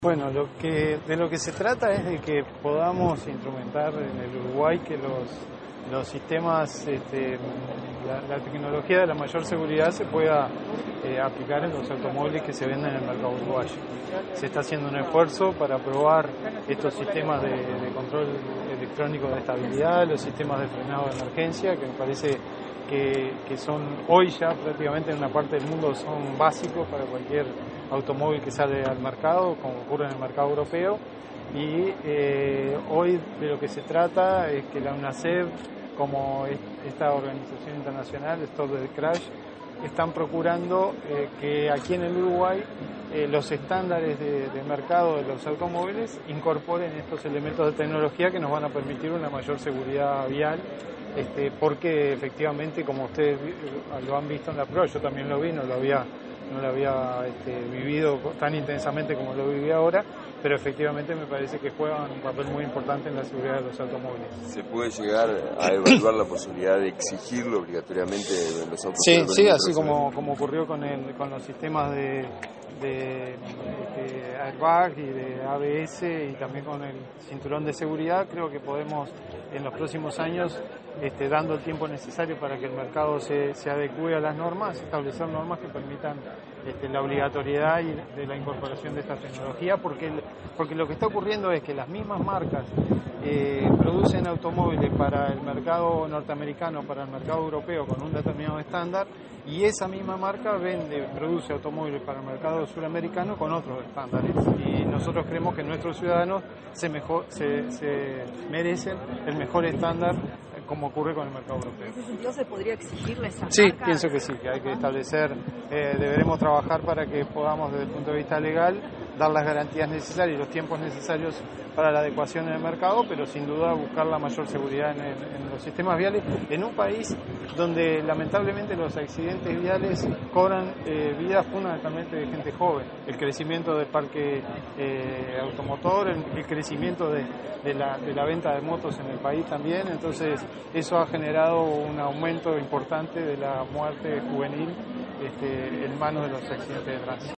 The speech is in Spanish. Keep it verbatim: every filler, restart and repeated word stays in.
Bueno, lo que, de lo que se trata es de que podamos instrumentar en el Uruguay que los, los sistemas, este, la, la tecnología de la mayor seguridad se pueda eh, aplicar en los automóviles que se venden en el mercado uruguayo. Se está haciendo un esfuerzo para probar estos sistemas de, de control electrónico de estabilidad, los sistemas de frenado de emergencia, que me parece que, que son hoy ya prácticamente en una parte del mundo son básicos para cualquier automóvil que sale al mercado, como ocurre en el mercado europeo. Y eh, hoy de lo que se trata es que la UNACEF, como esta organización internacional, Stop the Crash, están procurando eh, que aquí en el Uruguay eh, los estándares de, de mercado de los automóviles incorporen estos elementos de tecnología que nos van a permitir una mayor seguridad vial, este, porque efectivamente, como ustedes lo han visto en la prueba, yo también lo vi, no lo había no lo había este, vivido tan intensamente como lo viví ahora, pero efectivamente me parece que juegan un papel muy importante en la seguridad de los automóviles. ¿Se puede llegar a evaluar la posibilidad de exigirlo obligatoriamente en los autos? Sí, sí, así como, como ocurrió con, el, con los sistemas de, de, de airbag y de A B S y también con el cinturón de seguridad. Creo que podemos en los próximos años, este, dando el tiempo necesario para que el mercado se, se adecue a las normas, establecer normas que permitan este, la obligatoriedad y de la incorporación de esta tecnología, porque, el, porque lo que está ocurriendo es que las mismas marcas eh, producen automóviles para el mercado norteamericano, para el mercado europeo con un determinado estándar, y esa misma marca vende, produce automóviles para el mercado suramericano con otros estándares, y nosotros creemos que nuestros ciudadanos se, mejor, se, se merecen el mejor estándar, como ocurre con el mercado europeo. ¿En ese sentido se podría exigirle esa Sí, marca? pienso que sí, que hay que establecer, eh, deberemos trabajar para que podamos desde el punto de vista legal dar las garantías necesarias y los tiempos necesarios para la adecuación en el mercado, pero sin duda buscar la mayor seguridad en, el, en los sistemas viales, en un país donde lamentablemente los accidentes viales cobran eh, vidas fundamentalmente de gente joven. El crecimiento del parque eh, automotor, el, el crecimiento de, de, la, de la venta de motos en el país también, entonces eso ha generado un aumento importante de la muerte juvenil este, en manos de los accidentes de tránsito.